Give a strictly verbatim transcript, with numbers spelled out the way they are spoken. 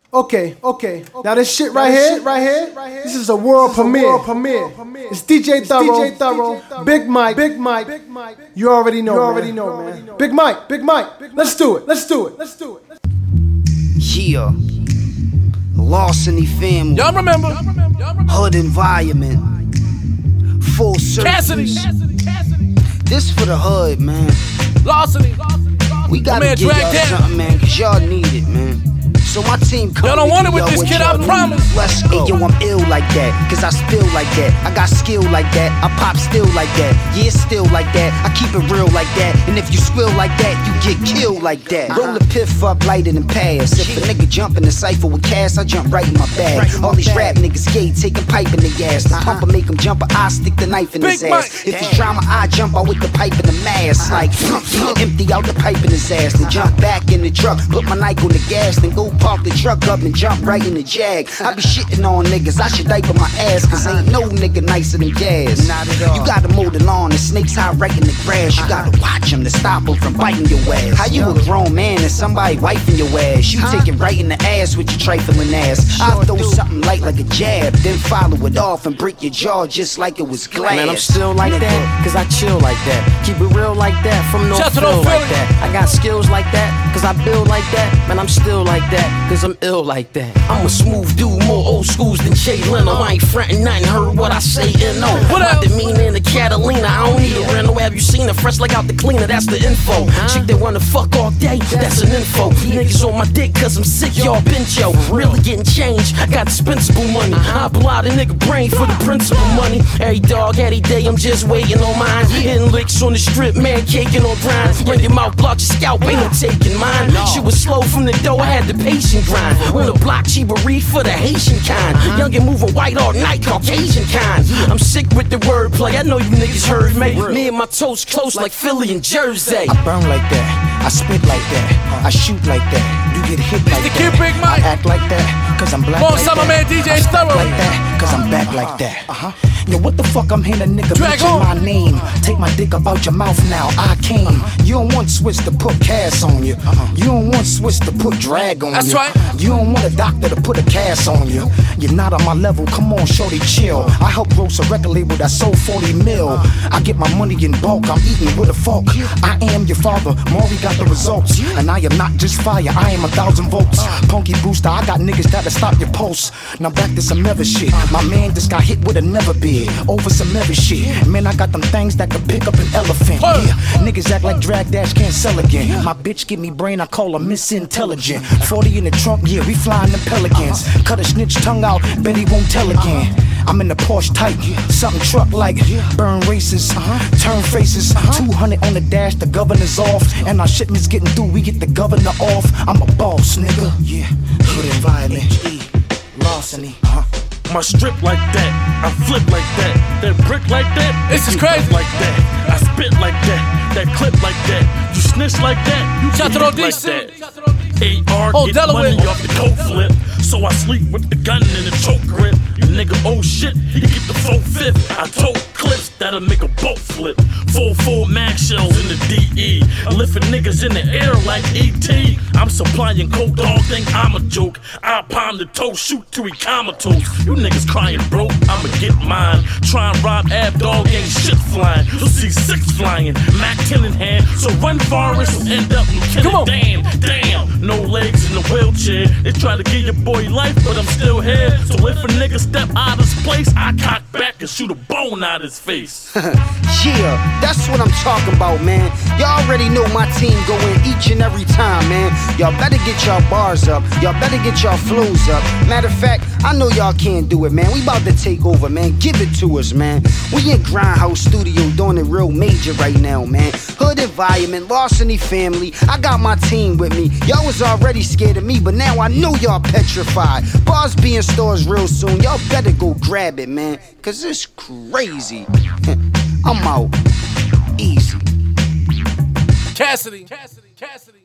Okay, okay. Now this shit right here, shit right here, this is a world premiere. premiere. It's D J Thorough, D J Thorough, Big Mike, Big Mike. You already know, you already know, man. Big Mike, Big Mike. Let's do it. Let's do it. Let's do it. Yeah. Larceny family. Y'all remember? Hood environment. Full Cassidy. service. This for the hood, man. Larceny. We gotta man, give y'all drag that. something, man, cause y'all need it, man. So my team come. Y'all don't want it with this kid, I promise. Let's go. Hey, yo, I'm ill like that, cause I spill like that. I got skill like that, I pop still like that. Yeah, still like that, I keep it real like that. And if you squill like that, you get killed like that. Roll the piff up, light it and pass. If a nigga jump in the cypher with cash, I jump right in my bag. All these rap niggas gay, taking pipe in the ass. The pumper make him jump, but I stick the knife in his ass. If it's drama, I jump out with the pipe in the mask. Like, empty out the pipe in his ass. Then jump back in the truck, put my Nike on the gas, then go park the truck up and jump right in the Jag. I be shitting on niggas, I should diaper my ass, cause ain't no nigga nicer than gas. Not at all. You gotta mow the lawn, the snakes hide right in the grass. You gotta watch them to stop them from biting your ass. How you a grown man and somebody wiping your ass? You take it right in the ass with your trifling ass. I throw something light like a jab, then follow it off and break your jaw just like it was glass. Man, I'm still like that, cause I chill like that. Keep it real like that, from North Philly like that. I got skills like that, cause I build like that. Man, I'm still like that, cause I'm ill like that. I'm a smooth dude, more old schools than Jay Leno. I ain't frontin', nothing, heard what I say and no. What I demean in the Catalina, I don't need a rental. Have you seen her fresh like out the cleaner? That's the info. Chick that wanna fuck all day, that's an info. Niggas on my dick cause I'm sick, y'all bench yo. Really getting changed, I got dispensable money. I blow out a nigga brain for the principal money. Every dog, every day, I'm just waiting on mine. Hitting licks on the strip, man, caking on grind. When your mouth block your scalp, ain't no taking mine. Shit was slow from the dough, I had the patient grind. On the block, she bereaved for the Haitian kind. Young and moving white all night, Caucasian kind. I'm sick with the wordplay, I know you niggas heard me. Me and my toes close like Philly and Jersey. I burn like that, I spit like that, I shoot like that. You get hit like the that. Kid Big Mike. I act like that, cause I'm black Come on, like summer that. man, D J I Thorough. like that, cause I'm back like that. Uh-huh. Yo, what the fuck I'm hearing a nigga Drag mention on. my name? Take my dick up out your mouth now, I came. You don't want Swiss to put cash on you. You don't want Swiss to put drag on That's you. right. You don't want a doctor to put a cast on you. You're not on my level, come on shorty chill. I help gross a record label that sold forty mil. I get my money in bulk, I'm eating with a fork. I am your father, Maury got the results. And I am not just fire, I am a thousand volts. Punky Brewster, I got niggas that'll stop your pulse. Now back to some other shit. My man just got hit with a never bid over some other shit. Man, I got them things that could pick up an elephant. Yeah, niggas act like Drag Dash can't sell again. My bitch give me brain, I call her misintelligent. forty in the trunk, yeah, we flying the Pelicans. Cut a snitch tongue out, bet he won't tell again. I'm in the Porsche type, something truck like burn races, turn faces. two hundred on the dash, the governor's off, and our shipments getting through, we get the governor off. I'm a boss, nigga. Yeah, hood environment, larceny. Uh-huh. My strip like that, I flip like that, that brick like that. This is you crazy. Like that, I spit like that, that clip like that. You snitch like that, you Shout get to hit like D C. that. A R Oh, get Delaware. money off the coat flip, so I sleep with the gun in the choke grip. You nigga, oh shit, he get the full fifth. I tote clips that'll make a boat flip. Full full max shells in the D E. I lifting niggas in the air like E T. I'm supplying coke, dog think I'm a joke. I palm the toe, shoot till he comatose. You niggas crying broke, I'ma get mine. Try and rob Ab Dog, ain't shit flying. You'll see six flying, Mac ten in hand. So run forest, will end up Come on. Lieutenant Dan. Damn, no legs in the wheelchair. They try to give your boy life, but I'm still here. So if a nigga step out of his place, I cock back and shoot a bone out his face. Yeah, that's what I'm talking about, man. Y'all already know my team go in each and every time, man. Y'all better get y'all bars up. Y'all better get y'all flows up. Matter of fact, I know y'all can't do it, man. We about to take over, man. Give it to us, man. We in Grindhouse Studio doing it real major right now, man. Hood environment, Larceny family. I got my team with me. Y'all was already scared of me, but now I know y'all petrified. Bars be in stores real soon. Y'all better go grab it, man. Cause it's crazy. I'm out. Easy. Cassidy. Cassidy. Cassidy.